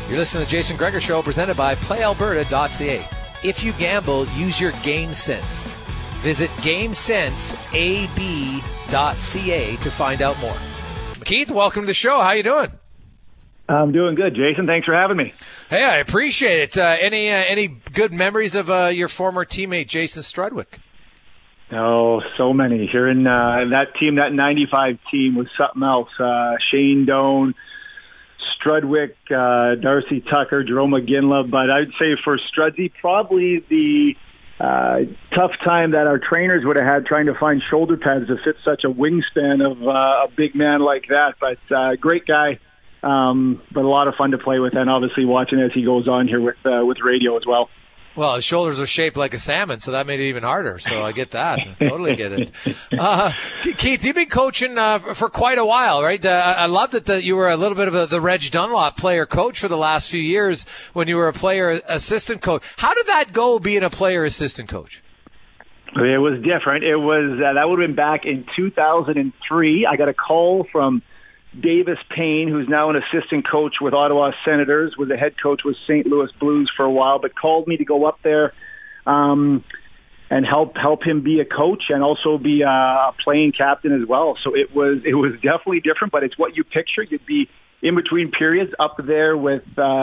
You're listening to the Jason Gregor Show, presented by PlayAlberta.ca. If you gamble, use your game sense. Visit GameSenseAB.ca to find out more. Keith, welcome to the show. How you doing? I'm doing good, Jason. Thanks for having me. Hey, I appreciate it. Any good memories of your former teammate, Jason Strudwick? Oh, so many. Here in that team, that 95 team was something else. Shane Doan, Strudwick, Darcy Tucker, Jerome McGinley. But I'd say for Strudsy, probably the tough time that our trainers would have had trying to find shoulder pads to fit such a wingspan of a big man like that. But great guy, but a lot of fun to play with, and obviously watching as he goes on here with radio as well. Well, his shoulders are shaped like a salmon, so that made it even harder. So I get that. Totally get it. Keith, you've been coaching for quite a while, right? I love that you were a little bit of the Reg Dunlop player coach for the last few years when you were a player assistant coach. How did that go, being a player assistant coach? It was different. It was that would have been back in 2003. I got a call from Davis Payne, who's now an assistant coach with Ottawa Senators, was a head coach with St. Louis Blues for a while, but called me to go up there and help him be a coach and also be a playing captain as well. So it was definitely different, but it's what you picture. You'd be in between periods up there with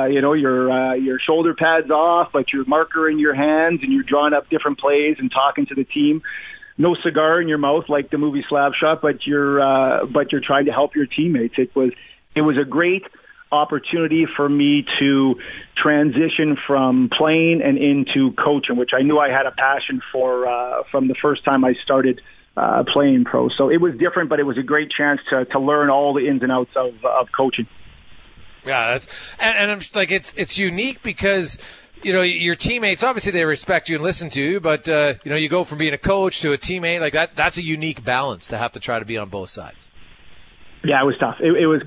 your shoulder pads off, but your marker in your hands, and you're drawing up different plays and talking to the team. No cigar in your mouth like the movie Slapshot, but you're trying to help your teammates. It was a great opportunity for me to transition from playing and into coaching, which I knew I had a passion for from the first time I started playing pro. So it was different, but it was a great chance to learn all the ins and outs of coaching. Yeah, and I'm like it's unique because, you know, your teammates, obviously they respect you and listen to you, but, you go from being a coach to a teammate, like that's a unique balance to have to try to be on both sides. Yeah, it was tough. It was.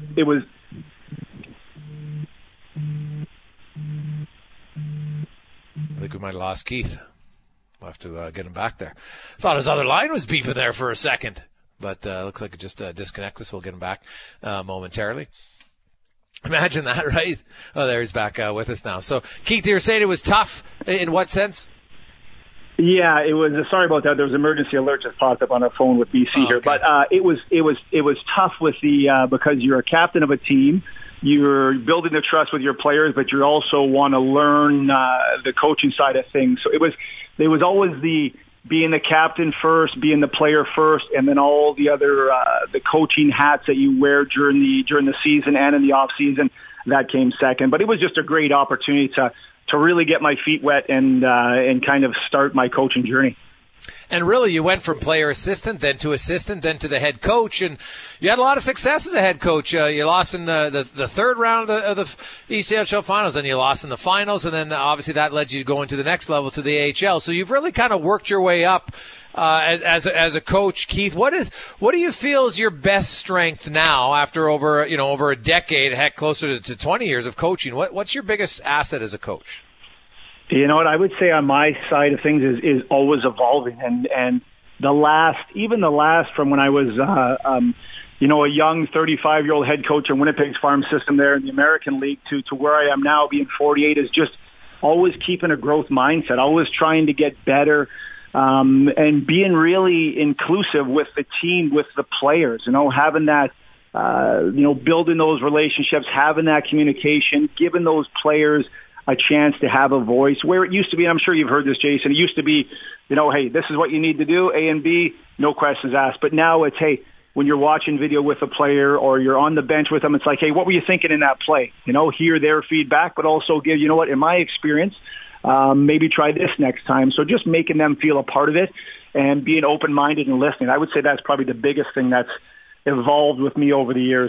I think we might have lost Keith. We'll have to get him back there. Thought his other line was beeping there for a second, but looks like it just disconnected us. We'll get him back momentarily. Imagine that, right? Oh, there he's back with us now. So, Keith, you were saying it was tough. In what sense? Yeah, it was. Sorry about that. There was an emergency alert just popped up on our phone with BC here, but it was tough with the because you're a captain of a team. You're building the trust with your players, but you also want to learn the coaching side of things. So it was always being the captain first, being the player first, and then all the other the coaching hats that you wear during the season and in the off season, that came second. But it was just a great opportunity to really get my feet wet and kind of start my coaching journey. And really, you went from player assistant, then to the head coach, and you had a lot of success as a head coach. You lost in the third round of the ECHL finals, and you lost in the finals, and then obviously that led you to go into the next level to the AHL. So you've really kind of worked your way up as a coach, Keith. What do you feel is your best strength now after over a decade, heck, closer to 20 years of coaching? What's your biggest asset as a coach? You know what I would say on my side of things is always evolving, and the last from when I was a young 35-year-old head coach in Winnipeg's farm system there in the American League to where I am now being 48 is just always keeping a growth mindset, always trying to get better, and being really inclusive with the team, with the players, having that building those relationships, having that communication, giving those players a chance to have a voice where it used to be, and I'm sure you've heard this, Jason, it used to be, hey, this is what you need to do, A and B, no questions asked. But now it's, hey, when you're watching video with a player or you're on the bench with them, it's like, hey, what were you thinking in that play? Hear their feedback, but also give, in my experience, maybe try this next time. So just making them feel a part of it and being open-minded and listening. I would say that's probably the biggest thing that's evolved with me over the years.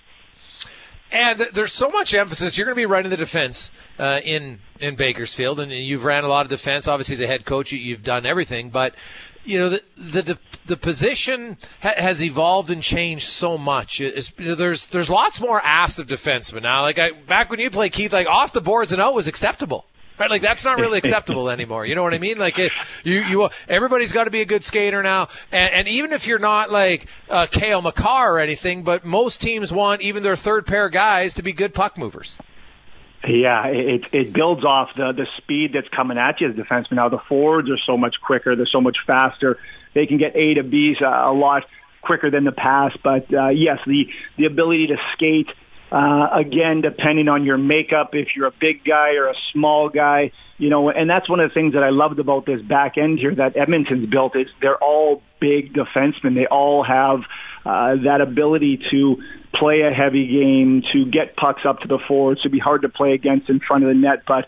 And there's so much emphasis. You're going to be running the defense in Bakersfield, and you've ran a lot of defense. Obviously, as a head coach, you've done everything. But the position has evolved and changed so much. There's lots more asked of defensemen now. Back when you played, Keith, off the boards and out was acceptable. Right, that's not really acceptable anymore. You know what I mean? Everybody's got to be a good skater now. And even if you're not Cale Makar or anything, but most teams want even their third pair guys to be good puck movers. Yeah, it builds off the speed that's coming at you as a defenseman. Now the forwards are so much quicker, they're so much faster. They can get A to B's a lot quicker than the pass. But yes, the ability to skate, again, depending on your makeup, if you're a big guy or a small guy, and that's one of the things that I loved about this back end here that Edmonton's built is they're all big defensemen. They all have that ability to play a heavy game, to get pucks up to the forwards, to be hard to play against in front of the net. But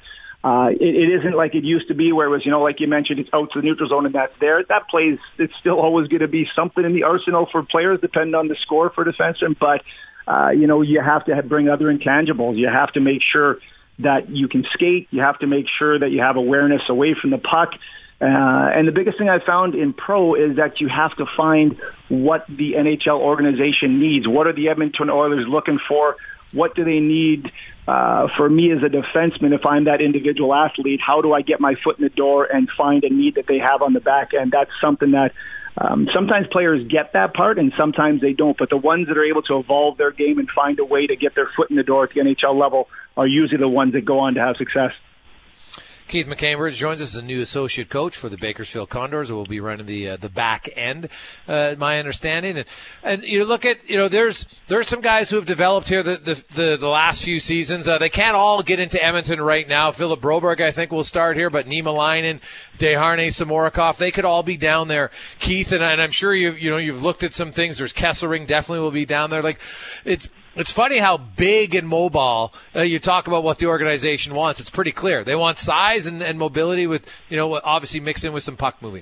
it isn't like it used to be where it was, like you mentioned, it's out to the neutral zone and that's there. That plays, it's still always going to be something in the arsenal for players, depending on the score for defensemen. But, you have to bring other intangibles. You have to make sure that you can skate. You have to make sure that you have awareness away from the puck. And the biggest thing I found in pro is that you have to find what the NHL organization needs. What are the Edmonton Oilers looking for? What do they need for me as a defenseman if I'm that individual athlete? How do I get my foot in the door and find a need that they have on the back end? That's something that sometimes players get that part and sometimes they don't. But the ones that are able to evolve their game and find a way to get their foot in the door at the NHL level are usually the ones that go on to have success. Keith McCambridge joins us as a new associate coach for the Bakersfield Condors, who will be running the back end, my understanding. And you look at, there's some guys who have developed here the last few seasons. They can't all get into Edmonton right now. Philip Broberg, I think, will start here, but Nima Leinen, Deharnay Samorikov, they could all be down there. Keith, and I'm sure you've looked at some things. There's Kesselring definitely will be down there. It's funny how big and mobile you talk about what the organization wants. It's pretty clear. They want size and mobility with, obviously mixed in with some puck moving.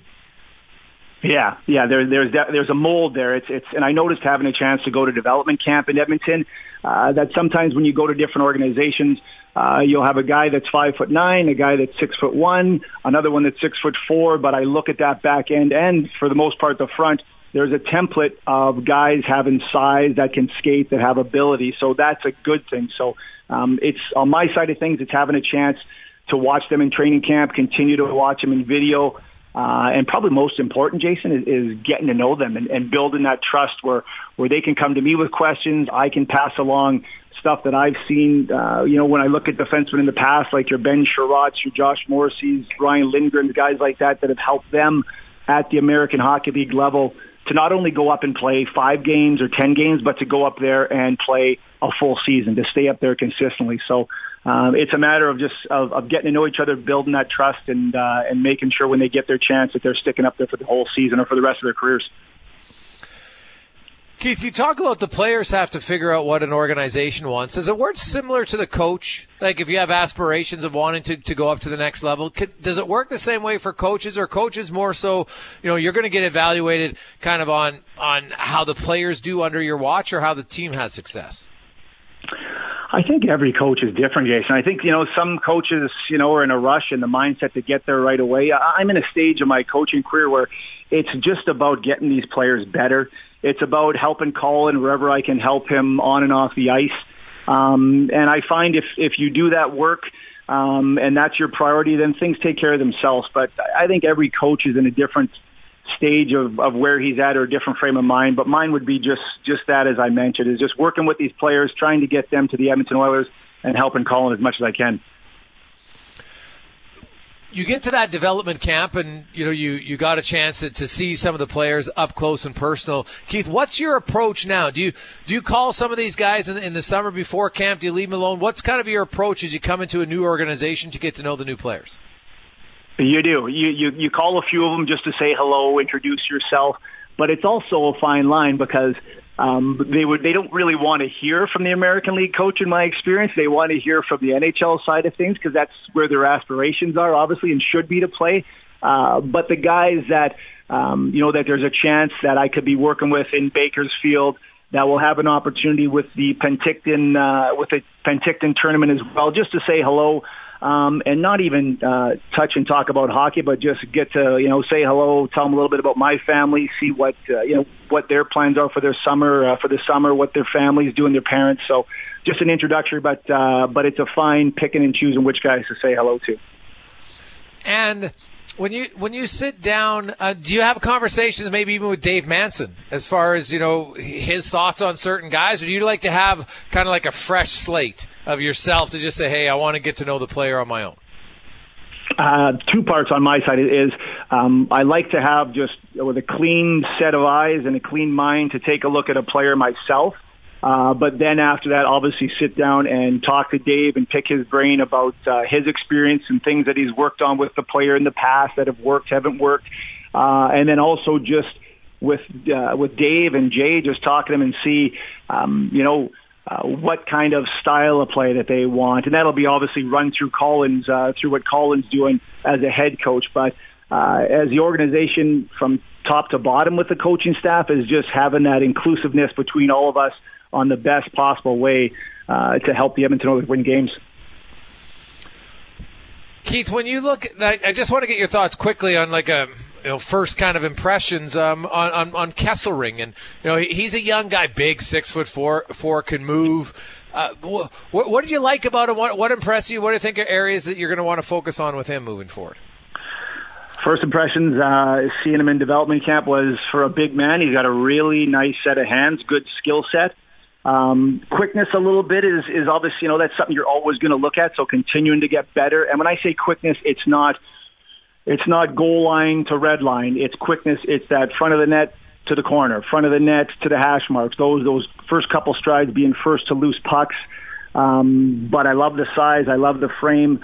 Yeah. There's a mold there. And I noticed having a chance to go to development camp in Edmonton, that sometimes when you go to different organizations, you'll have a guy that's 5'9", a guy that's 6'1", another one that's 6'4". But I look at that back end and for the most part the front. There's a template of guys having size that can skate, that have ability. So that's a good thing. So it's on my side of things, it's having a chance to watch them in training camp, continue to watch them in video. And probably most important, Jason, is getting to know them and building that trust where they can come to me with questions. I can pass along stuff that I've seen, when I look at defensemen in the past, like your Ben Sherratts, your Josh Morrissey's, Ryan Lindgren, guys like that have helped them at the American Hockey League level to not only go up and play 5 games or 10 games, but to go up there and play a full season, to stay up there consistently. So it's a matter of just of getting to know each other, building that trust, and making sure when they get their chance that they're sticking up there for the whole season or for the rest of their careers. Keith, you talk about the players have to figure out what an organization wants. Does it work similar to the coach? Like if you have aspirations of wanting to go up to the next level, does it work the same way for coaches, or coaches more so, you're going to get evaluated kind of on how the players do under your watch or how the team has success? I think every coach is different, Jason. I think, some coaches, are in a rush and the mindset to get there right away. I'm in a stage of my coaching career where it's just about getting these players better. It's about helping Colin wherever I can help him on and off the ice. And I find if you do that work and that's your priority, then things take care of themselves. But I think every coach is in a different stage of where he's at or a different frame of mind. But mine would be just that, as I mentioned, is just working with these players, trying to get them to the Edmonton Oilers and helping Colin as much as I can. You get to that development camp and, you got a chance to see some of the players up close and personal. Keith, what's your approach now? Do you call some of these guys in the summer before camp? Do you leave them alone? What's kind of your approach as you come into a new organization to get to know the new players? You do. You call a few of them just to say hello, introduce yourself. But it's also a fine line because they don't really want to hear from the American League coach, in my experience. They want to hear from the NHL side of things because that's where their aspirations are, obviously, and should be to play. But the guys that, that there's a chance that I could be working with in Bakersfield that will have an opportunity with the Penticton tournament as well, just to say hello. And not even touch and talk about hockey, but just get to say hello, tell them a little bit about my family, see what what their plans are for their summer, what their families do and their parents. So just an introductory, but it's a fine picking and choosing which guys to say hello to. And When you sit down, do you have conversations maybe even with Dave Manson as far as, his thoughts on certain guys? Or do you like to have kind of like a fresh slate of yourself to just say, hey, I want to get to know the player on my own? Two parts on my side is I like to have just with a clean set of eyes and a clean mind to take a look at a player myself. But then after that, obviously sit down and talk to Dave and pick his brain about his experience and things that he's worked on with the player in the past that have worked, haven't worked. And then also just with Dave and Jay, just talk to them and see, what kind of style of play that they want. And that'll be obviously run through Collins, through what Collins doing as a head coach. But as the organization from top to bottom with the coaching staff is just having that inclusiveness between all of us on the best possible way to help the Edmonton Oilers win games. Keith, when you look, I just want to get your thoughts quickly on like first kind of impressions on Kesselring, and he's a young guy, big, 6'4", can move. What did you like about him? What impressed you? What do you think are areas that you're going to want to focus on with him moving forward? First impressions, seeing him in development camp was for a big man. He's got a really nice set of hands, good skill set. Quickness a little bit is obviously, that's something you're always going to look at, so continuing to get better. And when I say quickness, it's not goal line to red line. It's quickness. It's that front of the net to the corner, front of the net to the hash marks, those first couple strides being first to loose pucks. But I love the size. I love the frame.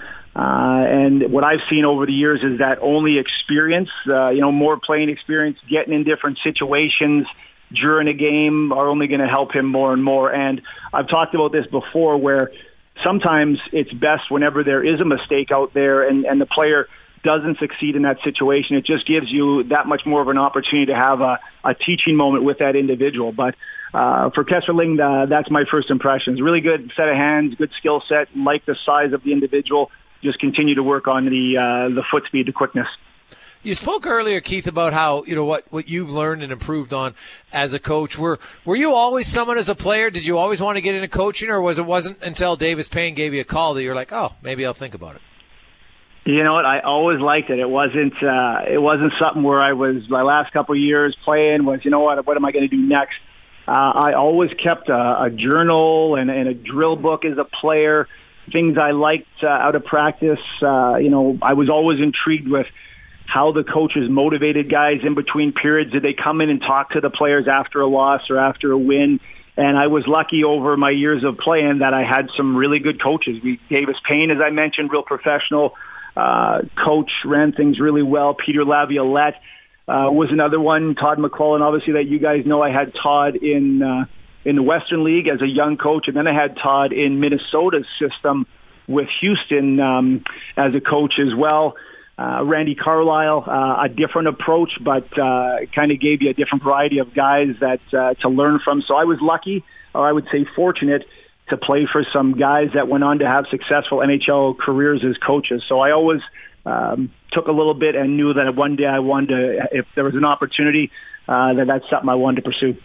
And what I've seen over the years is that only experience, more playing experience, getting in different situations during a game are only going to help him more and more. And I've talked about this before where sometimes it's best whenever there is a mistake out there and the player doesn't succeed in that situation. It just gives you that much more of an opportunity to have a teaching moment with that individual. But for Kesselring, that's my first impressions. Really good set of hands, good skill set, like the size of the individual. Just continue to work on the foot speed, the quickness. You spoke earlier, Keith, about how, what you've learned and improved on as a coach. Were you always someone as a player? Did you always want to get into coaching, or wasn't until Davis Payne gave you a call that you're like, oh, maybe I'll think about it? You know what? I always liked it. It wasn't something where I was, my last couple of years playing was, what am I going to do next? I always kept a journal and a drill book as a player, things I liked out of practice. I was always intrigued with how the coaches motivated guys in between periods. Did they come in and talk to the players after a loss or after a win? And I was lucky over my years of playing that I had some really good coaches. Davis Payne, as I mentioned, real professional coach, ran things really well. Peter Laviolette was another one. Todd McClellan, obviously, that you guys know. I had Todd in the Western League as a young coach, and then I had Todd in Minnesota's system with Houston as a coach as well. Randy Carlyle, a different approach, but kind of gave you a different variety of guys that to learn from. So I was lucky, or I would say fortunate, to play for some guys that went on to have successful NHL careers as coaches. So I always took a little bit and knew that one day I wanted to, if there was an opportunity, that's something I wanted to pursue.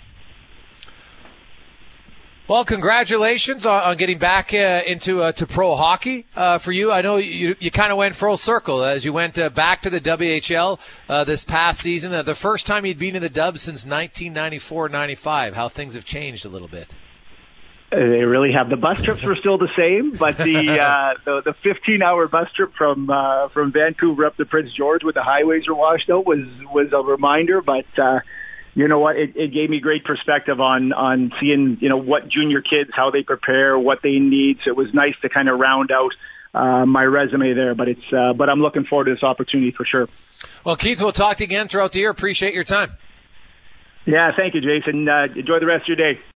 Well, congratulations on getting back into pro hockey for you. I know you kind of went full circle as you went back to the WHL this past season. The first time you'd been in the Dubs since 1994-95. How things have changed a little bit. They really have. The bus trips were still the same, but the 15-hour bus trip from Vancouver up to Prince George when the highways were washed out was a reminder. But you know what? It gave me great perspective on seeing what junior kids, how they prepare, what they need. So it was nice to kind of round out my resume there. But but I'm looking forward to this opportunity for sure. Well, Keith, we'll talk to you again throughout the year. Appreciate your time. Yeah, thank you, Jason. Enjoy the rest of your day.